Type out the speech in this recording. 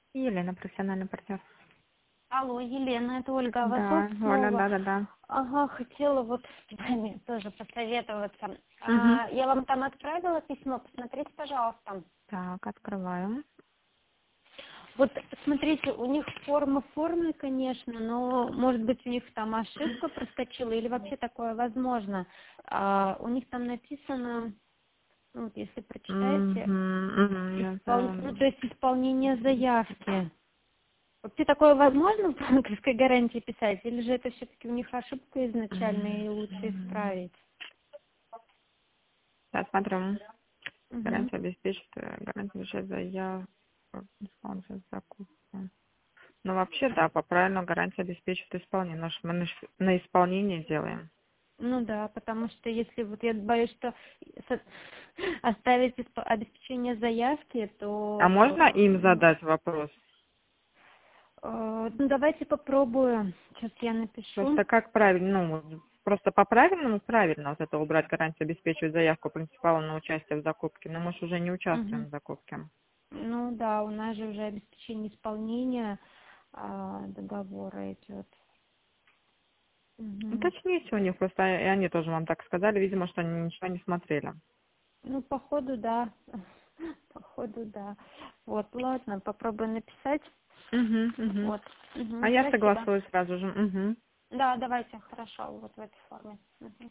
Елена, профессиональный партнер. Алло, Елена, это Ольга, а вас тут Да, Оля, снова. да. Ага, хотела вот с вами тоже посоветоваться. Угу. Я вам там отправила письмо, посмотрите, пожалуйста. Так, открываем. Вот, смотрите, у них форма формы, конечно, но, может быть, у них там ошибка проскочила, или вообще такое возможно. У них там написано, ну, вот если прочитаете, Угу. то есть исполнение заявки. Вообще такое возможно в банковской гарантии писать, или же это все-таки у них ошибка изначально и лучше исправить? Да, смотрим. Угу. Гарантия обеспечит, гарантия решает заявку, исполнитель закупки. Ну, вообще, да, по правильно гарантия обеспечит исполнение. Потому что мы на исполнение делаем. Ну да, потому что если вот я боюсь, что с- оставить обеспечение заявки, А можно то им задать вопрос? ну давайте попробую. Сейчас я напишу. Просто как правильно, ну, вот просто по-правильному, правильно вот это убрать гарантию обеспечивать заявку принципала на участие в закупке. Но мы же уже не участвуем Мгм. в закупке. Ну да, у нас же уже обеспечение исполнения договора идет. Мгм. Уточните у них, просто и они тоже вам так сказали, видимо, что они ничего не смотрели. Ну, походу, да. Походу, да. Вот, ладно, попробую написать. Угу. Вот. А Мгм. я Спасибо. согласуюсь сразу же. Угу. Да, давайте, хорошо, вот в этой форме. Мгм.